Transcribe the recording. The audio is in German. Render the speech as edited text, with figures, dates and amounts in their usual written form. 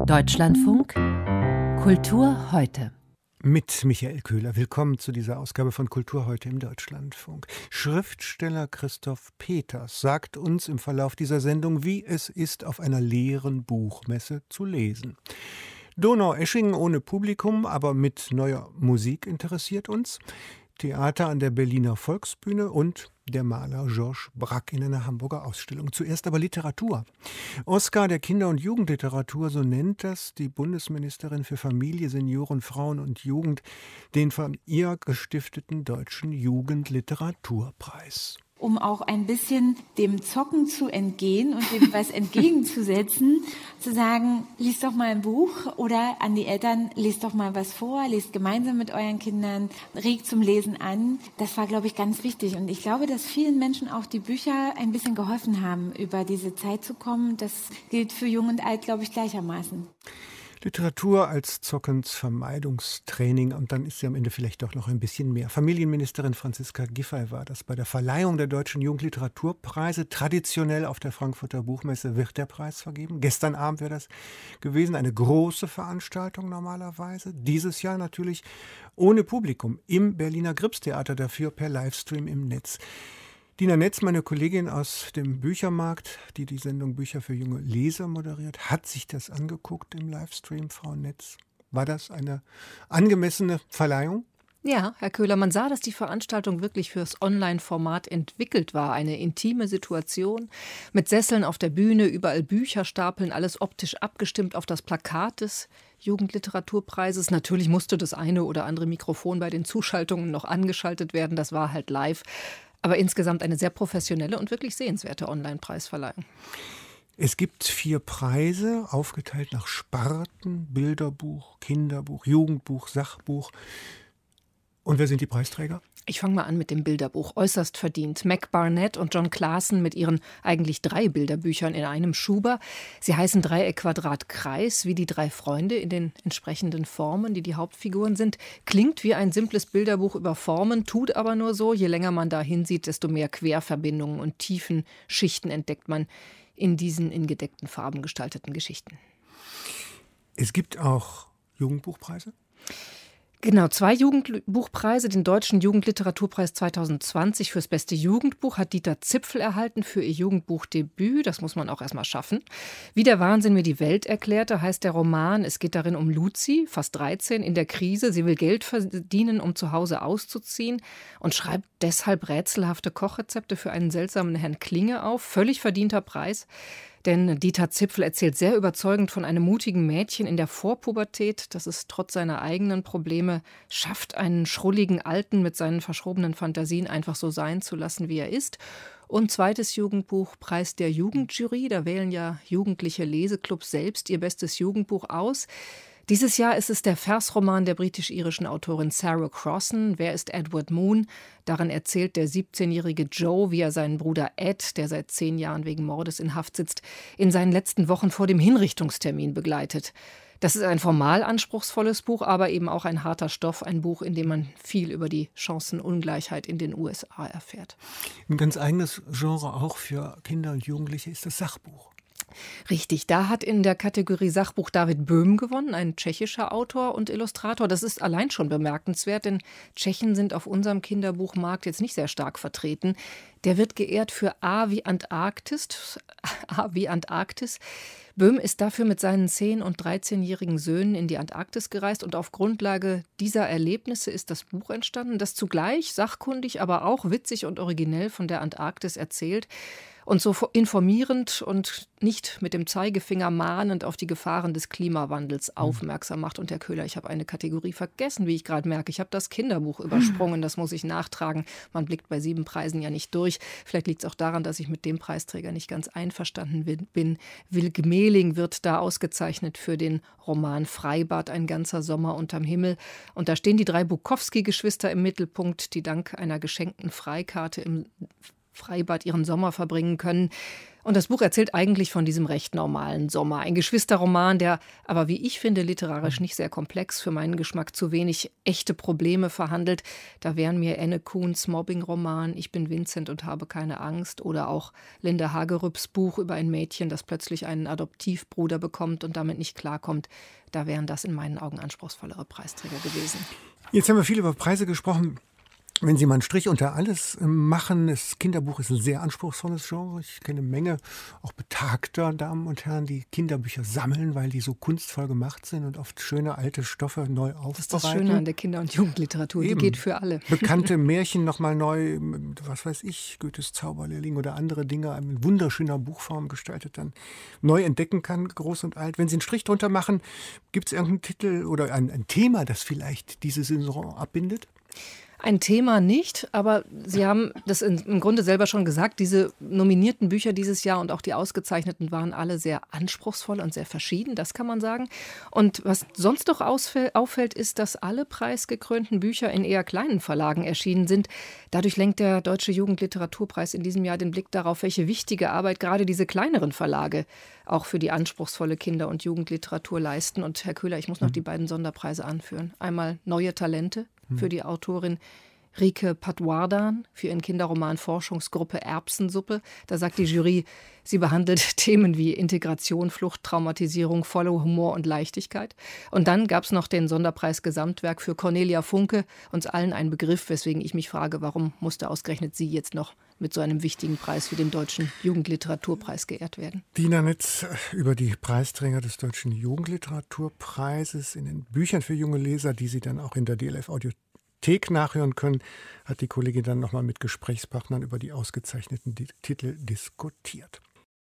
Deutschlandfunk Kultur heute. Mit Michael Köhler. Willkommen zu dieser Ausgabe von Kultur heute im Deutschlandfunk. Schriftsteller Christoph Peters sagt uns im Verlauf dieser Sendung, wie es ist, auf einer leeren Buchmesse zu lesen. Donaueschingen ohne Publikum, aber mit neuer Musik interessiert uns. Theater an der Berliner Volksbühne und der Maler Georges Braque in einer Hamburger Ausstellung. Zuerst aber Literatur. Oscar der Kinder- und Jugendliteratur, so nennt das die Bundesministerin für Familie, Senioren, Frauen und Jugend, den von ihr gestifteten Deutschen Jugendliteraturpreis. Um auch ein bisschen dem Zocken zu entgehen und dem was entgegenzusetzen, zu sagen, liest doch mal ein Buch oder an die Eltern, lest doch mal was vor, lest gemeinsam mit euren Kindern, regt zum Lesen an. Das war, glaube ich, ganz wichtig. Und ich glaube, dass vielen Menschen auch die Bücher ein bisschen geholfen haben, über diese Zeit zu kommen. Das gilt für Jung und Alt, glaube ich, gleichermaßen. Literatur als Zockensvermeidungstraining, und dann ist sie am Ende vielleicht doch noch ein bisschen mehr. Familienministerin Franziska Giffey war das bei der Verleihung der Deutschen Jugendliteraturpreise. Traditionell auf der Frankfurter Buchmesse wird der Preis vergeben. Gestern Abend wäre das gewesen, eine große Veranstaltung normalerweise. Dieses Jahr natürlich ohne Publikum im Berliner Gripstheater, dafür per Livestream im Netz. Dina Netz, meine Kollegin aus dem Büchermarkt, die die Sendung Bücher für junge Leser moderiert, hat sich das angeguckt im Livestream, Frau Netz. War das eine angemessene Verleihung? Ja, Herr Köhler, man sah, dass die Veranstaltung wirklich fürs Online-Format entwickelt war. Eine intime Situation mit Sesseln auf der Bühne, überall Bücherstapeln, alles optisch abgestimmt auf das Plakat des Jugendliteraturpreises. Natürlich musste das eine oder andere Mikrofon bei den Zuschaltungen noch angeschaltet werden, das war halt live. Aber insgesamt eine sehr professionelle und wirklich sehenswerte Online-Preisverleihung. Es gibt 4 Preise, aufgeteilt nach Sparten: Bilderbuch, Kinderbuch, Jugendbuch, Sachbuch. Und wer sind die Preisträger? Ich fange mal an mit dem Bilderbuch. Äußerst verdient. Mac Barnett und John Claassen mit ihren eigentlich 3 Bilderbüchern in einem Schuber. Sie heißen Dreieck, Quadrat, Kreis, wie die 3 Freunde in den entsprechenden Formen, die Hauptfiguren sind. Klingt wie ein simples Bilderbuch über Formen, tut aber nur so. Je länger man da hinsieht, desto mehr Querverbindungen und tiefen Schichten entdeckt man in diesen in gedeckten Farben gestalteten Geschichten. Es gibt auch Jugendbuchpreise? Genau, 2 Jugendbuchpreise. Den Deutschen Jugendliteraturpreis 2020 fürs beste Jugendbuch hat Dieter Zipfel erhalten für ihr Jugendbuchdebüt. Das muss man auch erstmal schaffen. Wie der Wahnsinn mir die Welt erklärte, heißt der Roman. Es geht darin um Luzi, fast 13, in der Krise. Sie will Geld verdienen, um zu Hause auszuziehen und schreibt deshalb rätselhafte Kochrezepte für einen seltsamen Herrn Klinge auf. Völlig verdienter Preis. Denn Dieter Zipfel erzählt sehr überzeugend von einem mutigen Mädchen in der Vorpubertät, das es trotz seiner eigenen Probleme schafft, einen schrulligen Alten mit seinen verschrobenen Fantasien einfach so sein zu lassen, wie er ist. Und zweites Jugendbuch, Preis der Jugendjury. Da wählen ja jugendliche Leseclubs selbst ihr bestes Jugendbuch aus. Dieses Jahr ist es der Versroman der britisch-irischen Autorin Sarah Crossan. Wer ist Edward Moon? Darin erzählt der 17-jährige Joe, wie er seinen Bruder Ed, der seit 10 Jahren wegen Mordes in Haft sitzt, in seinen letzten Wochen vor dem Hinrichtungstermin begleitet. Das ist ein formal anspruchsvolles Buch, aber eben auch ein harter Stoff, ein Buch, in dem man viel über die Chancenungleichheit in den USA erfährt. Ein ganz eigenes Genre auch für Kinder und Jugendliche ist das Sachbuch. Richtig, da hat in der Kategorie Sachbuch David Böhm gewonnen, ein tschechischer Autor und Illustrator. Das ist allein schon bemerkenswert, denn Tschechen sind auf unserem Kinderbuchmarkt jetzt nicht sehr stark vertreten. Der wird geehrt für A wie Antarktis. Böhm ist dafür mit seinen 10- und 13-jährigen Söhnen in die Antarktis gereist und auf Grundlage dieser Erlebnisse ist das Buch entstanden, das zugleich sachkundig, aber auch witzig und originell von der Antarktis erzählt. Und so informierend und nicht mit dem Zeigefinger mahnend auf die Gefahren des Klimawandels aufmerksam macht. Und Herr Köhler, ich habe eine Kategorie vergessen, wie ich gerade merke. Ich habe das Kinderbuch übersprungen, das muss ich nachtragen. Man blickt bei 7 Preisen ja nicht durch. Vielleicht liegt es auch daran, dass ich mit dem Preisträger nicht ganz einverstanden bin. Wilg Mehling wird da ausgezeichnet für den Roman Freibad, ein ganzer Sommer unterm Himmel. Und da stehen die 3 Bukowski-Geschwister im Mittelpunkt, die dank einer geschenkten Freikarte im Freibad ihren Sommer verbringen können. Und das Buch erzählt eigentlich von diesem recht normalen Sommer. Ein Geschwisterroman, der aber, wie ich finde, literarisch nicht sehr komplex, für meinen Geschmack zu wenig echte Probleme verhandelt. Da wären mir Enne Kuhns Mobbing-Roman »Ich bin Vincent und habe keine Angst« oder auch Linda Hagerübs Buch über ein Mädchen, das plötzlich einen Adoptivbruder bekommt und damit nicht klarkommt. Da wären das in meinen Augen anspruchsvollere Preisträger gewesen. Jetzt haben wir viel über Preise gesprochen. Wenn Sie mal einen Strich unter alles machen, das Kinderbuch ist ein sehr anspruchsvolles Genre. Ich kenne eine Menge auch betagter Damen und Herren, die Kinderbücher sammeln, weil die so kunstvoll gemacht sind und oft schöne alte Stoffe neu aufbereiten. Das ist das Schöne an der Kinder- und Jugendliteratur, die geht für alle. Bekannte Märchen nochmal neu, was weiß ich, Goethes Zauberlehrling oder andere Dinge in wunderschöner Buchform gestaltet dann neu entdecken kann, groß und alt. Wenn Sie einen Strich drunter machen, gibt es irgendeinen Titel oder ein Thema, das vielleicht diese Saison abbindet? Ein Thema nicht, aber Sie haben das im Grunde selber schon gesagt, diese nominierten Bücher dieses Jahr und auch die ausgezeichneten waren alle sehr anspruchsvoll und sehr verschieden, das kann man sagen. Und was sonst noch auffällt, ist, dass alle preisgekrönten Bücher in eher kleinen Verlagen erschienen sind. Dadurch lenkt der Deutsche Jugendliteraturpreis in diesem Jahr den Blick darauf, welche wichtige Arbeit gerade diese kleineren Verlage auch für die anspruchsvolle Kinder- und Jugendliteratur leisten. Und Herr Köhler, ich muss noch die beiden Sonderpreise anführen. Einmal Neue Talente für die Autorin Rike Patwardan für ihren Kinderroman Forschungsgruppe Erbsensuppe. Da sagt die Jury, sie behandelt Themen wie Integration, Flucht, Traumatisierung, voller Humor und Leichtigkeit. Und dann gab es noch den Sonderpreis Gesamtwerk für Cornelia Funke, uns allen ein Begriff, weswegen ich mich frage, warum musste ausgerechnet sie jetzt noch mit so einem wichtigen Preis wie dem Deutschen Jugendliteraturpreis geehrt werden. Dina Netz über die Preisträger des Deutschen Jugendliteraturpreises in den Büchern für junge Leser, die Sie dann auch in der DLF Audiothek nachhören können, hat die Kollegin dann nochmal mit Gesprächspartnern über die ausgezeichneten Titel diskutiert.